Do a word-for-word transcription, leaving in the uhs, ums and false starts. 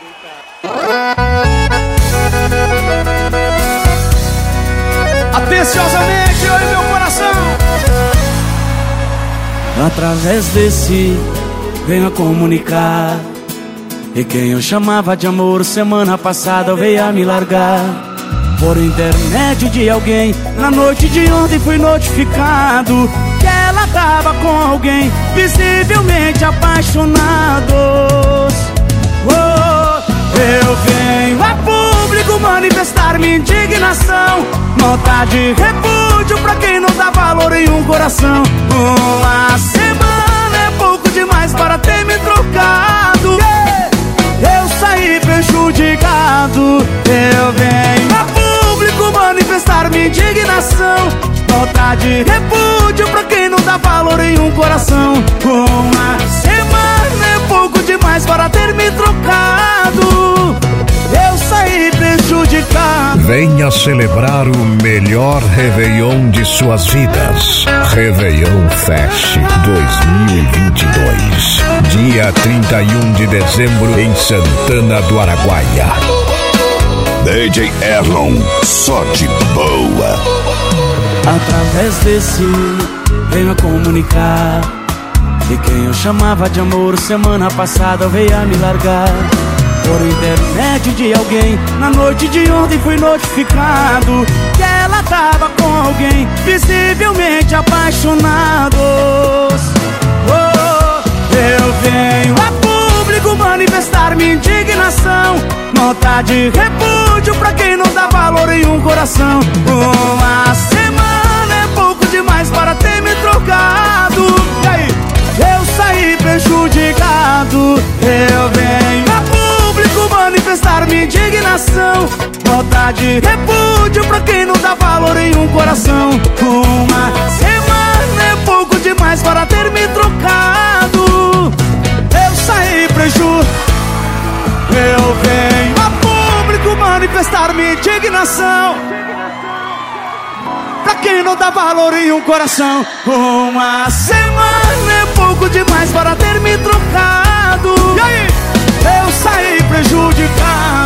Atenciosamente, olha meu coração. Através desse venho a comunicar, e quem eu chamava de amor semana passada veio a me largar. Por intermédio de alguém, na noite de ontem fui notificado que ela tava com alguém, visivelmente apaixonados. Oh, eu venho a público manifestar minha indignação, nota de repúdio pra quem não dá valor em um coração. Uma semana é pouco demais para ter me trocado. Eu saí prejudicado. Eu venho a público manifestar minha indignação, nota de repúdio pra quem não dá valor em um coração. Uma semana é pouco demais para ter me trocado. Eu saí prejudicado. Venha celebrar o melhor Réveillon de suas vidas. Réveillon Fest dois mil e vinte e dois. Dia trinta e um de dezembro em Santana do Araguaia. D J Erlon, só de boa. Através desse venho a comunicar, e quem eu chamava de amor semana passada veio a me largar. Por intermédio de alguém, na noite de ontem fui notificado que ela tava com alguém, visivelmente apaixonados. Oh, eu venho a público manifestar minha indignação, nota de repúdio pra quem não dá valor em um coração. Uma semana é pouco demais para ter me trocado. E aí? Eu saí prejudicado. Eu venho a público manifestar minha indignação, nota de repúdio pra quem não dá valor em um coração. Uma semana é pouco demais para ter me trocado. Eu saí prejudicado. Eu venho a público manifestar minha indignação, pra quem não dá valor em um coração. Uma semana é pouco demais para ter me trocado. E aí? Eu saí prejudicado.